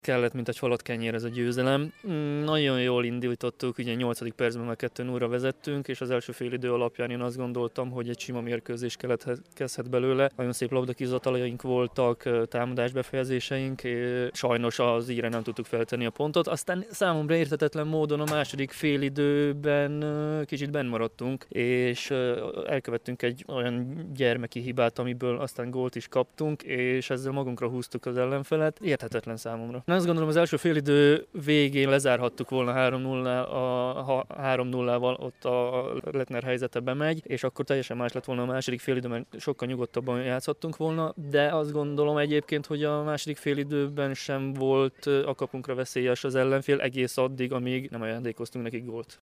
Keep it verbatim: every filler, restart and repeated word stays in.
Kellett, mint egy falat kenyér ez a győzelem. Mm, nagyon jól indítottuk, ugye nyolcadik percben már kettő nullra vezettünk, és az első fél idő alapján én azt gondoltam, hogy egy sima mérkőzés keletkezhet belőle. Nagyon szép labdakizatalaink voltak, támadás befejezéseink, sajnos az íre nem tudtuk feltenni a pontot. Aztán számomra érthetetlen módon a második fél időben kicsit benn maradtunk, és elkövettünk egy olyan gyermeki hibát, amiből aztán gólt is kaptunk, és ezzel magunkra húztuk az ellenfelet. Érthetetlen számomra. Azt gondolom, az első félidő végén lezárhattuk volna három nullával, ott a Letner helyzete bemegy, és akkor teljesen más lett volna a második félidőben, sokkal nyugodtabban játszhattunk volna, de azt gondolom egyébként, hogy a második félidőben sem volt a kapunkra veszélyes az ellenfél egész addig, amíg nem ajándékoztunk nekik gólt.